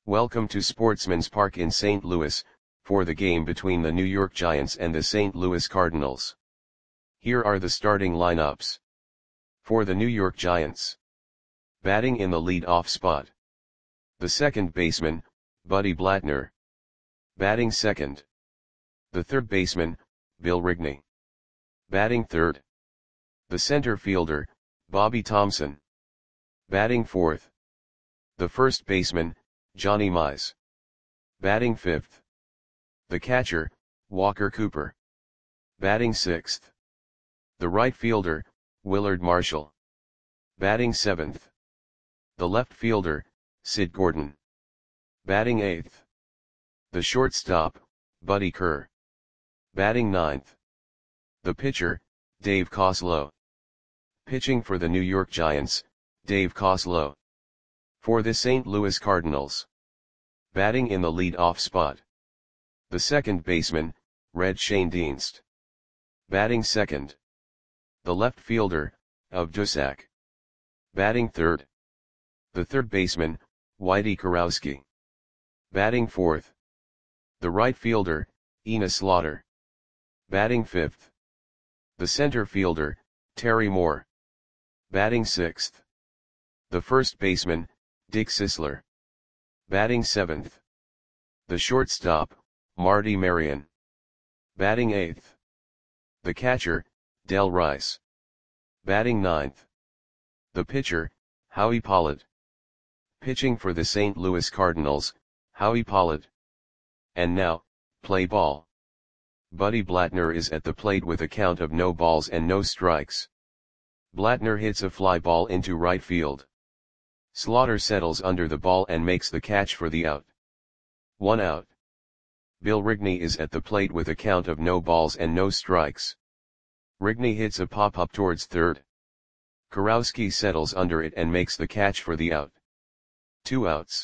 Welcome to Sportsman's Park in St. Louis, for the game between the New York Giants and the St. Louis Cardinals. Here are the starting lineups. For the New York Giants. Batting in the lead-off spot. The second baseman, Buddy Blattner. Batting second. The third baseman, Bill Rigney. Batting third. The center fielder, Bobby Thomson. Batting fourth. The first baseman, Johnny Mize. Batting fifth. The catcher, Walker Cooper. Batting sixth. The right fielder, Willard Marshall. Batting seventh. The left fielder, Sid Gordon. Batting eighth. The shortstop, Buddy Kerr. Batting ninth. The pitcher, Dave Koslow. Pitching for the New York Giants, Dave Koslow. For the St. Louis Cardinals. Batting in the lead-off spot. The second baseman, Red Schoendienst. Batting second. The left fielder, Of Dusac. Batting third. The third baseman, Whitey Kurowski. Batting fourth. The right fielder, Enos Slaughter. Batting fifth. The center fielder, Terry Moore. Batting sixth. The first baseman, Dick Sisler. Batting seventh. The shortstop, Marty Marion. Batting eighth. The catcher, Del Rice. Batting ninth. The pitcher, Howie Pollard. Pitching for the St. Louis Cardinals, Howie Pollard. And now, play ball. Buddy Blattner is at the plate with a count of no balls and no strikes. Blattner hits a fly ball into right field. Slaughter settles under the ball and makes the catch for the out. 1 out. Bill Rigney is at the plate with a count of no balls and no strikes. Rigney hits a pop-up towards third. Kurowski settles under it and makes the catch for the out. 2 outs.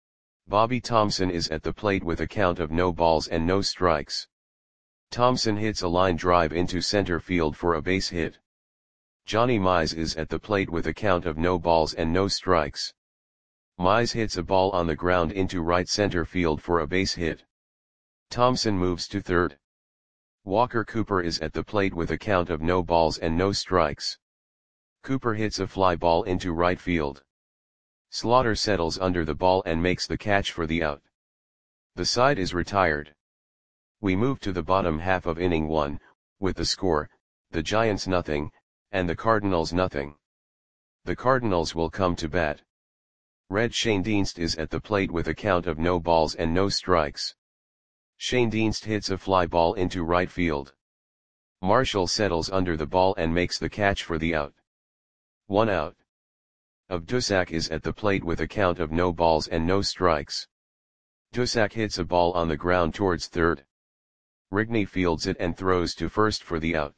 Bobby Thomson is at the plate with a count of no balls and no strikes. Thomson hits a line drive into center field for a base hit. Johnny Mize is at the plate with a count of no balls and no strikes. Mize hits a ball on the ground into right center field for a base hit. Thomson moves to third. Walker Cooper is at the plate with a count of no balls and no strikes. Cooper hits a fly ball into right field. Slaughter settles under the ball and makes the catch for the out. The side is retired. We move to the bottom half of inning 1, with the score, the Giants nothing, and the Cardinals nothing. The Cardinals will come to bat. Red Schoendienst is at the plate with a count of no balls and no strikes. Schoendienst hits a fly ball into right field. Marshall settles under the ball and makes the catch for the out. 1 out. Of Dusac is at the plate with a count of no balls and no strikes. Dusac hits a ball on the ground towards third. Rigney fields it and throws to first for the out.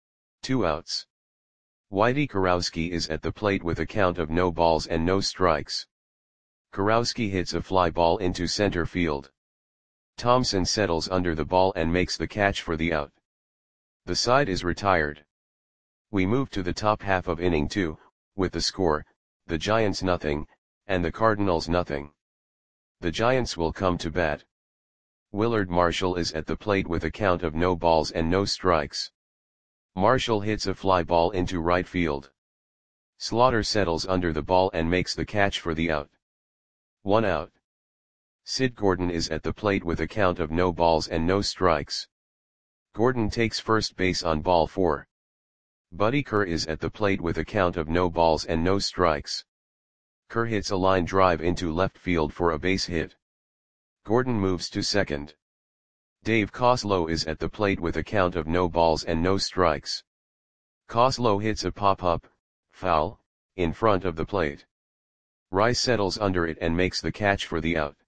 2 outs. Whitey Kurowski is at the plate with a count of no balls and no strikes. Kurowski hits a fly ball into center field. Thomson settles under the ball and makes the catch for the out. The side is retired. We move to the top half of inning 2, with the score, the Giants nothing, and the Cardinals nothing. The Giants will come to bat. Willard Marshall is at the plate with a count of no balls and no strikes. Marshall hits a fly ball into right field. Slaughter settles under the ball and makes the catch for the out. 1 out. Sid Gordon is at the plate with a count of no balls and no strikes. Gordon takes first base on ball 4. Buddy Kerr is at the plate with a count of no balls and no strikes. Kerr hits a line drive into left field for a base hit. Gordon moves to second. Dave Koslow is at the plate with a count of no balls and no strikes. Koslow hits a pop-up, foul, in front of the plate. Rice settles under it and makes the catch for the out.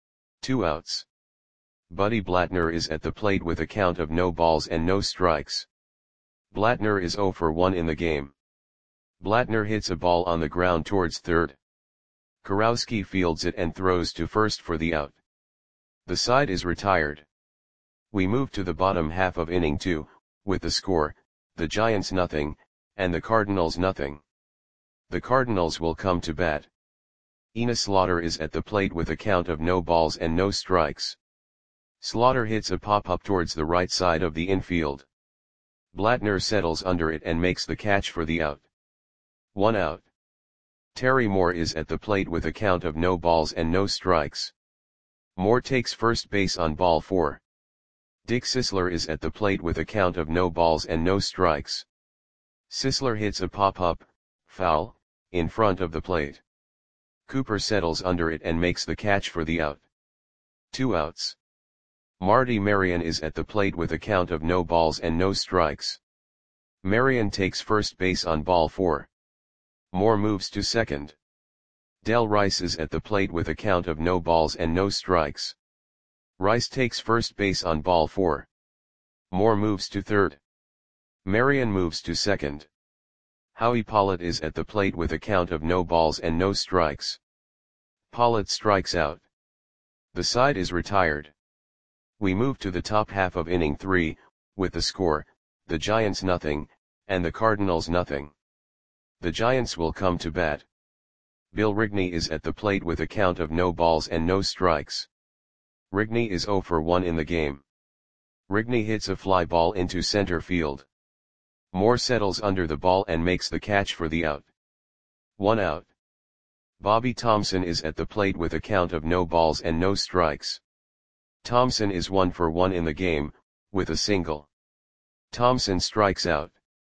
2 outs. Buddy Blattner is at the plate with a count of no balls and no strikes. Blattner is 0 for 1 in the game. Blattner hits a ball on the ground towards third. Kurowski fields it and throws to first for the out. The side is retired. We move to the bottom half of inning 2, with the score, the Giants nothing, and the Cardinals nothing. The Cardinals will come to bat. Ina Slaughter is at the plate with a count of no balls and no strikes. Slaughter hits a pop-up towards the right side of the infield. Blattner settles under it and makes the catch for the out. 1 out. Terry Moore is at the plate with a count of no balls and no strikes. Moore takes first base on ball 4. Dick Sisler is at the plate with a count of no balls and no strikes. Sisler hits a pop-up, foul, in front of the plate. Cooper settles under it and makes the catch for the out. 2 outs. Marty Marion is at the plate with a count of no balls and no strikes. Marion takes first base on ball 4. Moore moves to second. Del Rice is at the plate with a count of no balls and no strikes. Rice takes first base on ball 4. Moore moves to third. Marion moves to second. Howie Pollitt is at the plate with a count of no balls and no strikes. Pollitt strikes out. The side is retired. We move to the top half of inning 3, with the score, the Giants 0, and the Cardinals 0. The Giants will come to bat. Bill Rigney is at the plate with a count of no balls and no strikes. Rigney is 0 for 1 in the game. Rigney hits a fly ball into center field. Moore settles under the ball and makes the catch for the out. 1 out. Bobby Thomson is at the plate with a count of no balls and no strikes. Thomson is 1 for 1 in the game, with a single. Thomson strikes out.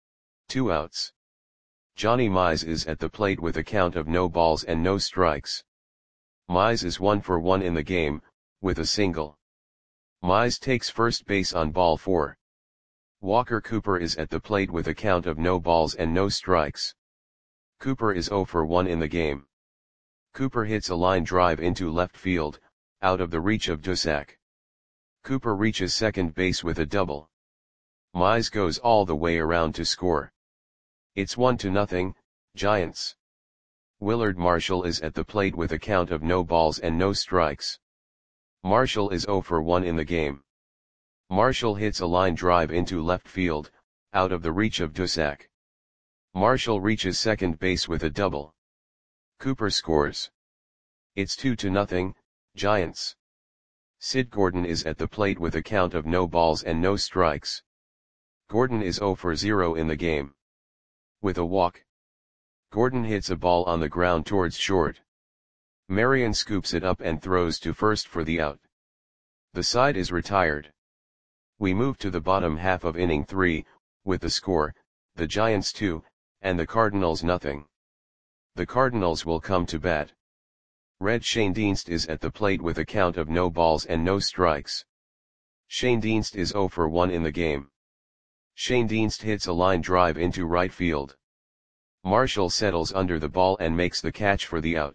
2 outs. Johnny Mize is at the plate with a count of no balls and no strikes. Mize is 1 for 1 in the game, with a single. Mize takes first base on ball 4. Walker Cooper is at the plate with a count of no balls and no strikes. Cooper is 0 for 1 in the game. Cooper hits a line drive into left field, out of the reach of Dusak. Cooper reaches second base with a double. Mize goes all the way around to score. It's 1-0, Giants. Willard Marshall is at the plate with a count of no balls and no strikes. Marshall is 0 for 1 in the game. Marshall hits a line drive into left field, out of the reach of Dusak. Marshall reaches second base with a double. Cooper scores. It's 2-0, Giants. Sid Gordon is at the plate with a count of no balls and no strikes. Gordon is 0 for 0 in the game. With a walk. Gordon hits a ball on the ground towards short. Marion scoops it up and throws to first for the out. The side is retired. We move to the bottom half of inning 3, with the score, the Giants 2, and the Cardinals 0. The Cardinals will come to bat. Red Schoendienst is at the plate with a count of no balls and no strikes. Schoendienst is 0 for 1 in the game. Schoendienst hits a line drive into right field. Marshall settles under the ball and makes the catch for the out.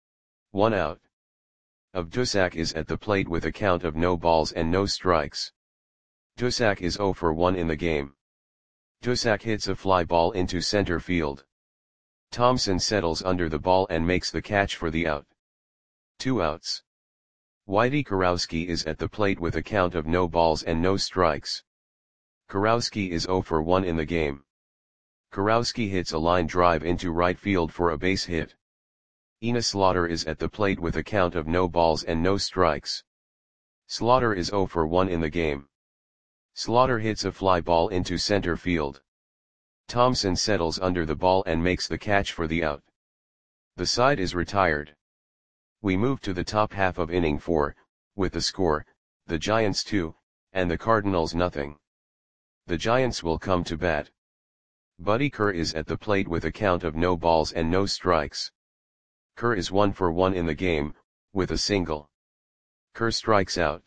1 out. Dusak is at the plate with a count of no balls and no strikes. Dusak is 0 for 1 in the game. Dusak hits a fly ball into center field. Thomson settles under the ball and makes the catch for the out. 2 outs. Whitey Kurowski is at the plate with a count of no balls and no strikes. Kurowski is 0 for 1 in the game. Kurowski hits a line drive into right field for a base hit. Ina Slaughter is at the plate with a count of no balls and no strikes. Slaughter is 0 for 1 in the game. Slaughter hits a fly ball into center field. Thomson settles under the ball and makes the catch for the out. The side is retired. We move to the top half of inning 4, with the score, the Giants 2, and the Cardinals 0. The Giants will come to bat. Buddy Kerr is at the plate with a count of no balls and no strikes. Kerr is 1 for 1 in the game, with a single. Kerr strikes out.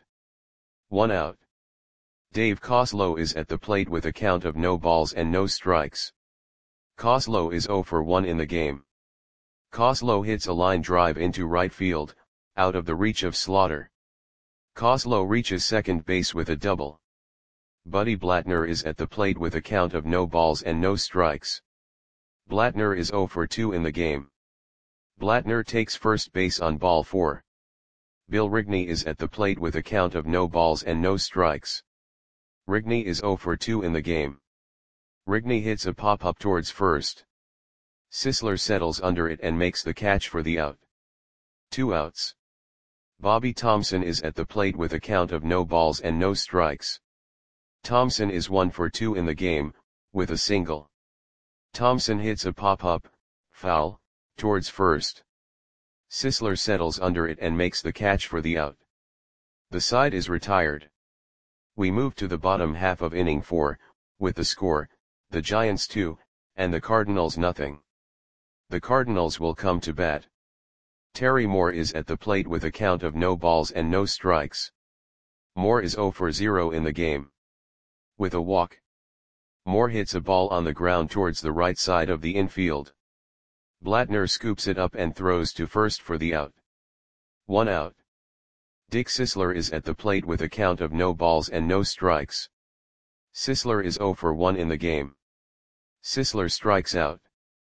1 out. Dave Koslow is at the plate with a count of no balls and no strikes. Koslow is 0 for 1 in the game. Koslow hits a line drive into right field, out of the reach of Slaughter. Koslow reaches second base with a double. Buddy Blattner is at the plate with a count of no balls and no strikes. Blattner is 0 for 2 in the game. Blattner takes first base on ball 4. Bill Rigney is at the plate with a count of no balls and no strikes. Rigney is 0 for 2 in the game. Rigney hits a pop-up towards first. Sisler settles under it and makes the catch for the out. 2 outs. Bobby Thompson is at the plate with a count of no balls and no strikes. Thompson is 1 for 2 in the game, with a single. Thompson hits a pop-up, foul, towards first. Sisler settles under it and makes the catch for the out. The side is retired. We move to the bottom half of inning 4, with the score, the Giants 2, and the Cardinals nothing. The Cardinals will come to bat. Terry Moore is at the plate with a count of no balls and no strikes. Moore is 0 for 0 in the game. With a walk. Moore hits a ball on the ground towards the right side of the infield. Blattner scoops it up and throws to first for the out. 1 out. Dick Sisler is at the plate with a count of no balls and no strikes. Sisler is 0 for 1 in the game. Sisler strikes out.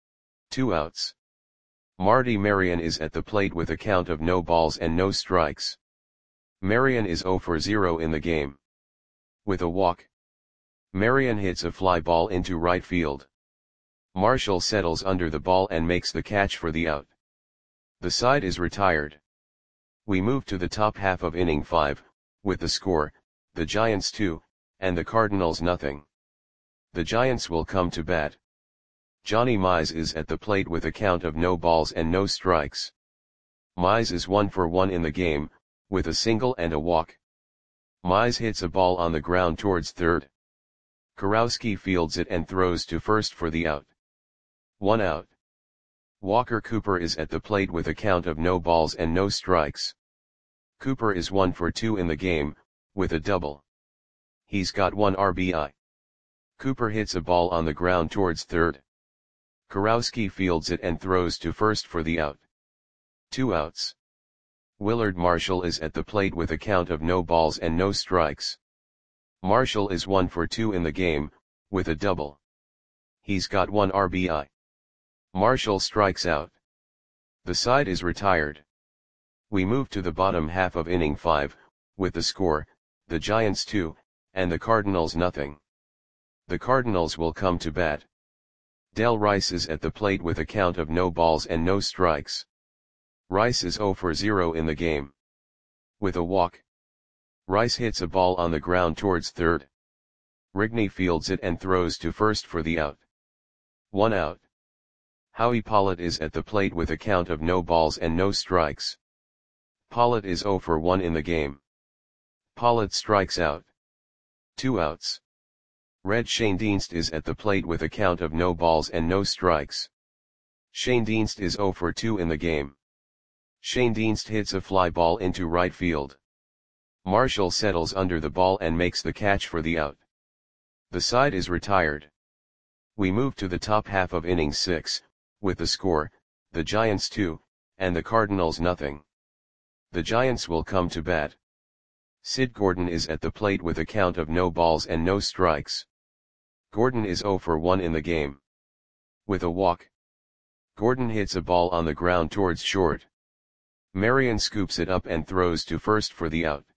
2 outs. Marty Marion is at the plate with a count of no balls and no strikes. Marion is 0 for 0 in the game. With a walk. Marion hits a fly ball into right field. Marshall settles under the ball and makes the catch for the out. The side is retired. We move to the top half of inning 5, with the score, the Giants 2, and the Cardinals nothing. The Giants will come to bat. Johnny Mize is at the plate with a count of no balls and no strikes. Mize is 1 for 1 in the game, with a single and a walk. Mize hits a ball on the ground towards third. Kurowski fields it and throws to first for the out. 1 out. Walker Cooper is at the plate with a count of no balls and no strikes. Cooper is 1 for 2 in the game, with a double. He's got 1 RBI. Cooper hits a ball on the ground towards third. Kurowski fields it and throws to first for the out. 2 outs. Willard Marshall is at the plate with a count of no balls and no strikes. Marshall is 1 for 2 in the game, with a double. He's got 1 RBI. Marshall strikes out. The side is retired. We move to the bottom half of inning 5, with the score, the Giants 2, and the Cardinals nothing. The Cardinals will come to bat. Del Rice is at the plate with a count of no balls and no strikes. Rice is 0 for 0 in the game. With a walk. Rice hits a ball on the ground towards third. Rigney fields it and throws to first for the out. 1 out. Howie Pollitt is at the plate with a count of no balls and no strikes. Pollitt is 0 for 1 in the game. Pollitt strikes out. 2 outs. Red Schoendienst is at the plate with a count of no balls and no strikes. Schoendienst is 0 for 2 in the game. Schoendienst hits a fly ball into right field. Marshall settles under the ball and makes the catch for the out. The side is retired. We move to the top half of inning 6, with the score, the Giants 2, and the Cardinals nothing. The Giants will come to bat. Sid Gordon is at the plate with a count of no balls and no strikes. Gordon is 0 for 1 in the game. With a walk. Gordon hits a ball on the ground towards short. Marion scoops it up and throws to first for the out.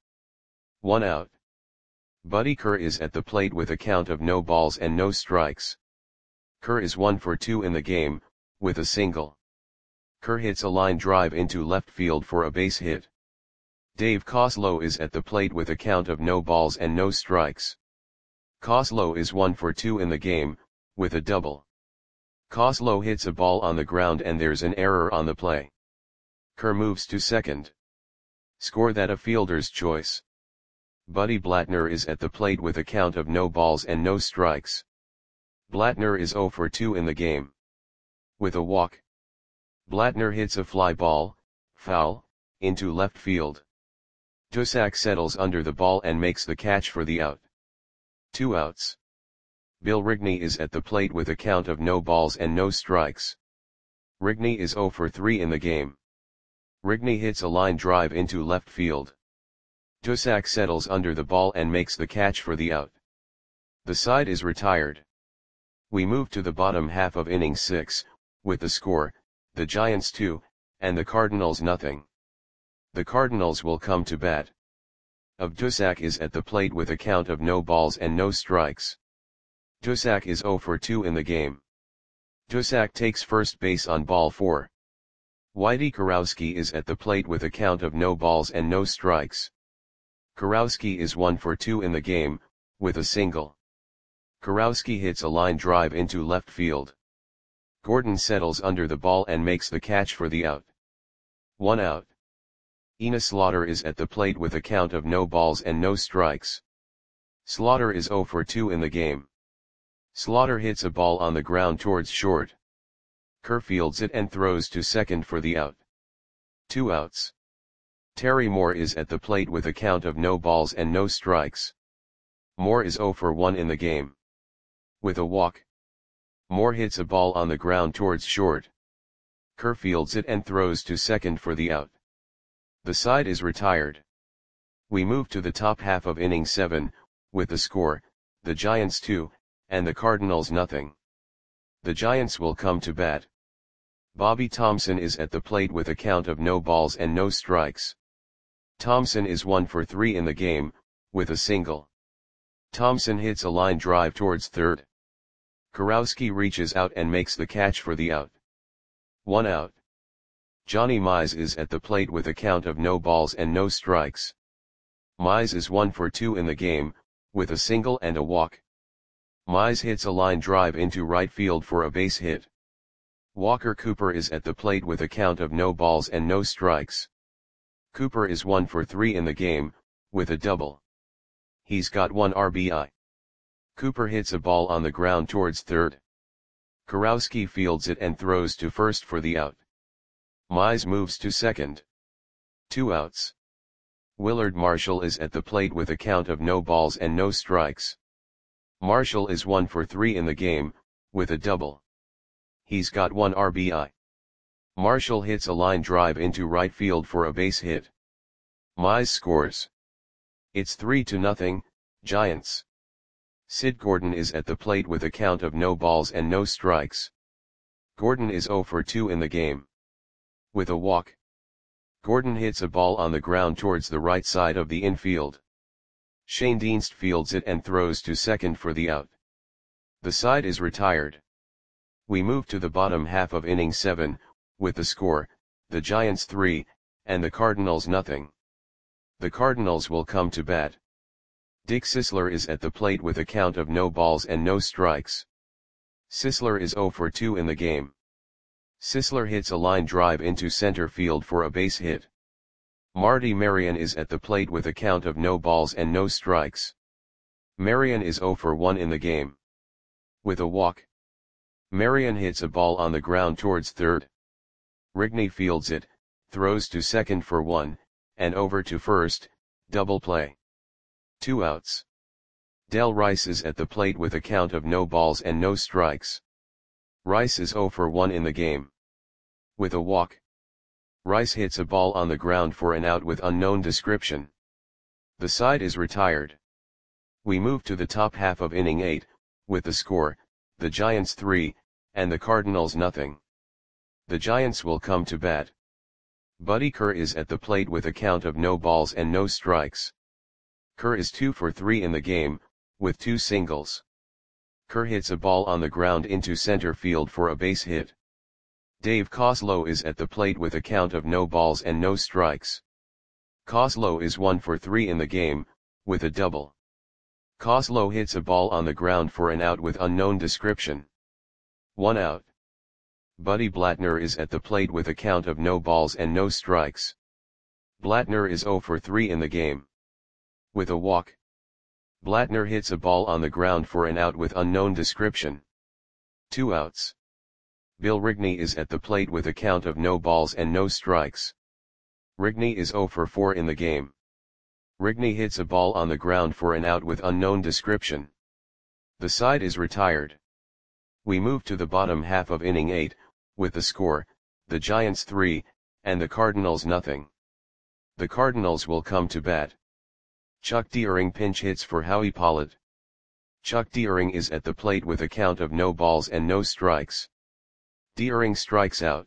1 out. Buddy Kerr is at the plate with a count of no balls and no strikes. Kerr is 1 for 2 in the game, with a single. Kerr hits a line drive into left field for a base hit. Dave Koslow is at the plate with a count of no balls and no strikes. Koslow is 1 for 2 in the game, with a double. Koslow hits a ball on the ground and there's an error on the play. Kerr moves to second. Score that a fielder's choice. Buddy Blattner is at the plate with a count of no balls and no strikes. Blattner is 0 for 2 in the game. With a walk. Blattner hits a fly ball, foul, into left field. Dusak settles under the ball and makes the catch for the out. 2 outs. Bill Rigney is at the plate with a count of no balls and no strikes. Rigney is 0 for 3 in the game. Rigney hits a line drive into left field. Dusak settles under the ball and makes the catch for the out. The side is retired. We move to the bottom half of inning 6, with the score, the Giants 2, and the Cardinals nothing. The Cardinals will come to bat. Dusak is at the plate with a count of no balls and no strikes. Dusak is 0 for 2 in the game. Dusak takes first base on ball 4. Whitey Kurowski is at the plate with a count of no balls and no strikes. Kurowski is 1 for 2 in the game, with a single. Kurowski hits a line drive into left field. Gordon settles under the ball and makes the catch for the out. 1 out. Ina Slaughter is at the plate with a count of no balls and no strikes. Slaughter is 0 for 2 in the game. Slaughter hits a ball on the ground towards short. Kerr fields it and throws to second for the out. 2 outs. Terry Moore is at the plate with a count of no balls and no strikes. Moore is 0 for 1 in the game. With a walk. Moore hits a ball on the ground towards short. Kerr fields it and throws to second for the out. The side is retired. We move to the top half of inning 7, with the score, the Giants 2, and the Cardinals nothing. The Giants will come to bat. Bobby Thomson is at the plate with a count of no balls and no strikes. Thomson is 1 for 3 in the game, with a single. Thomson hits a line drive towards third. Kurowski reaches out and makes the catch for the out. 1 out. Johnny Mize is at the plate with a count of no balls and no strikes. Mize is 1 for 2 in the game, with a single and a walk. Mize hits a line drive into right field for a base hit. Walker Cooper is at the plate with a count of no balls and no strikes. Cooper is 1 for 3 in the game, with a double. He's got 1 RBI. Cooper hits a ball on the ground towards third. Kurowski fields it and throws to first for the out. Mize moves to second. 2 outs. Willard Marshall is at the plate with a count of no balls and no strikes. Marshall is 1 for 3 in the game, with a double. He's got 1 RBI. Marshall hits a line drive into right field for a base hit. Mize scores. It's 3-0, Giants. Sid Gordon is at the plate with a count of no balls and no strikes. Gordon is 0 for 2 in the game. With a walk. Gordon hits a ball on the ground towards the right side of the infield. Shane Dienst fields it and throws to second for the out. The side is retired. We move to the bottom half of inning 7, with the score, the Giants 3, and the Cardinals nothing. The Cardinals will come to bat. Dick Sisler is at the plate with a count of no balls and no strikes. Sisler is 0 for 2 in the game. Sisler hits a line drive into center field for a base hit. Marty Marion is at the plate with a count of no balls and no strikes. Marion is 0 for 1 in the game. With a walk. Marion hits a ball on the ground towards third. Rigney fields it, throws to second for 1, and over to first, double play. 2 outs. Del Rice is at the plate with a count of no balls and no strikes. Rice is 0 for 1 in the game. With a walk. Rice hits a ball on the ground for an out with unknown description. The side is retired. We move to the top half of inning 8, with the score, the Giants 3, and the Cardinals nothing. The Giants will come to bat. Buddy Kerr is at the plate with a count of no balls and no strikes. Kerr is 2 for 3 in the game, with 2 singles. Kerr hits a ball on the ground into center field for a base hit. Dave Koslow is at the plate with a count of no balls and no strikes. Koslow is 1 for 3 in the game, with a double. Koslow hits a ball on the ground for an out with unknown description. 1 out. Buddy Blattner is at the plate with a count of no balls and no strikes. Blattner is 0 for 3 in the game. With a walk. Blattner hits a ball on the ground for an out with unknown description. 2 outs. Bill Rigney is at the plate with a count of no balls and no strikes. Rigney is 0 for 4 in the game. Rigney hits a ball on the ground for an out with unknown description. The side is retired. We move to the bottom half of inning 8, with the score, the Giants 3, and the Cardinals nothing. The Cardinals will come to bat. Chuck Deering pinch hits for Howie Pollitt. Chuck Deering is at the plate with a count of no balls and no strikes. Deering strikes out.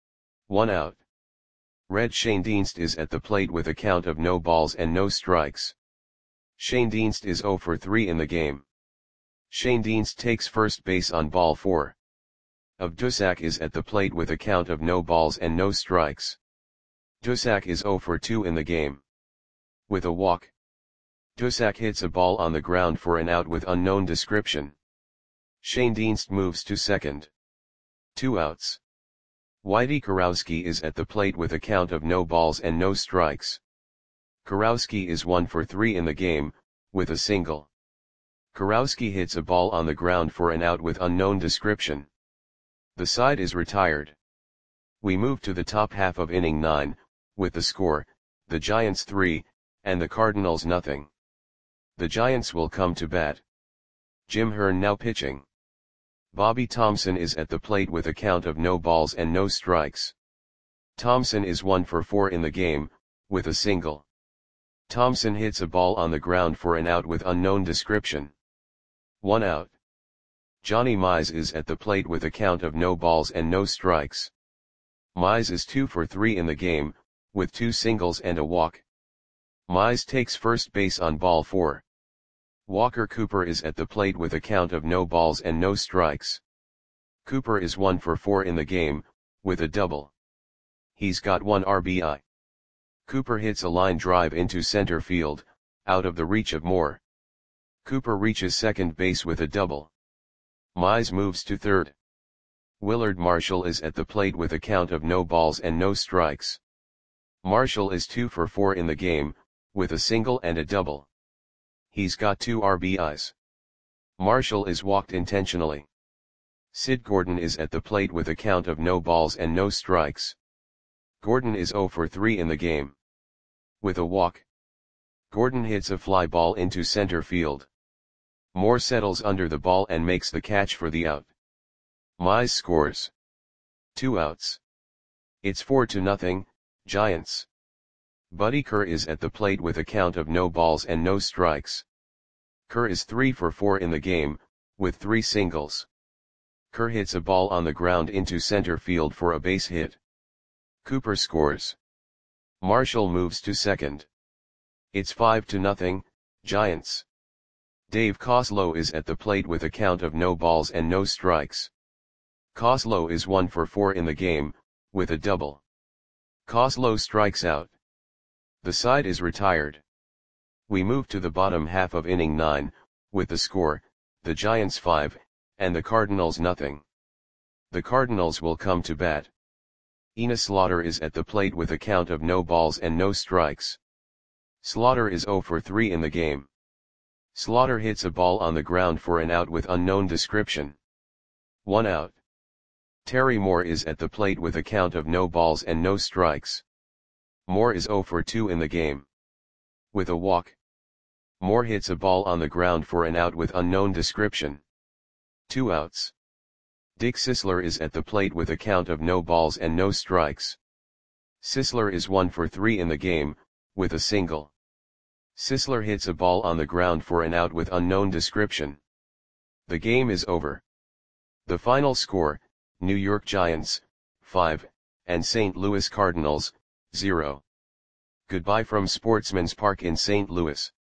1 out. Red Shane Dienst is at the plate with a count of no balls and no strikes. Shane Dienst is 0 for 3 in the game. Shane Dienst takes first base on ball 4. of Duszak is at the plate with a count of no balls and no strikes. Duszak is 0 for 2 in the game. With a walk. Duszak hits a ball on the ground for an out with unknown description. Shane Dienst moves to second. 2 outs. Whitey Kurowski is at the plate with a count of no balls and no strikes. Kurowski is 1 for 3 in the game, with a single. Kurowski hits a ball on the ground for an out with unknown description. The side is retired. We move to the top half of inning 9, with the score, the Giants 3, and the Cardinals nothing. The Giants will come to bat. Jim Hearn now pitching. Bobby Thomson is at the plate with a count of no balls and no strikes. Thomson is 1 for 4 in the game, with a single. Thomson hits a ball on the ground for an out with unknown description. 1 out. Johnny Mize is at the plate with a count of no balls and no strikes. Mize is 2 for 3 in the game, with 2 singles and a walk. Mize takes first base on ball 4. Walker Cooper is at the plate with a count of no balls and no strikes. Cooper is 1 for 4 in the game, with a double. He's got 1 RBI. Cooper hits a line drive into center field, out of the reach of Moore. Cooper reaches second base with a double. Mize moves to third. Willard Marshall is at the plate with a count of no balls and no strikes. Marshall is 2 for 4 in the game, with a single and a double. He's got 2 RBIs. Marshall is walked intentionally. Sid Gordon is at the plate with a count of no balls and no strikes. Gordon is 0 for 3 in the game. With a walk. Gordon hits a fly ball into center field. Moore settles under the ball and makes the catch for the out. Mize scores. 2 outs. It's 4-0, Giants. Buddy Kerr is at the plate with a count of no balls and no strikes. Kerr is 3 for 4 in the game, with 3 singles. Kerr hits a ball on the ground into center field for a base hit. Cooper scores. Marshall moves to second. It's 5-0, Giants. Dave Koslow is at the plate with a count of no balls and no strikes. Koslow is 1 for 4 in the game, with a double. Koslow strikes out. The side is retired. We move to the bottom half of inning 9, with the score, the Giants 5, and the Cardinals nothing. The Cardinals will come to bat. Enos Slaughter is at the plate with a count of no balls and no strikes. Slaughter is 0 for 3 in the game. Slaughter hits a ball on the ground for an out with unknown description. 1 out. Terry Moore is at the plate with a count of no balls and no strikes. Moore is 0 for 2 in the game. With a walk. Moore hits a ball on the ground for an out with unknown description. 2 outs. Dick Sisler is at the plate with a count of no balls and no strikes. Sisler is 1 for 3 in the game, with a single. Sisler hits a ball on the ground for an out with unknown description. The game is over. The final score, New York Giants, 5, and St. Louis Cardinals, 0. Goodbye from Sportsman's Park in St. Louis.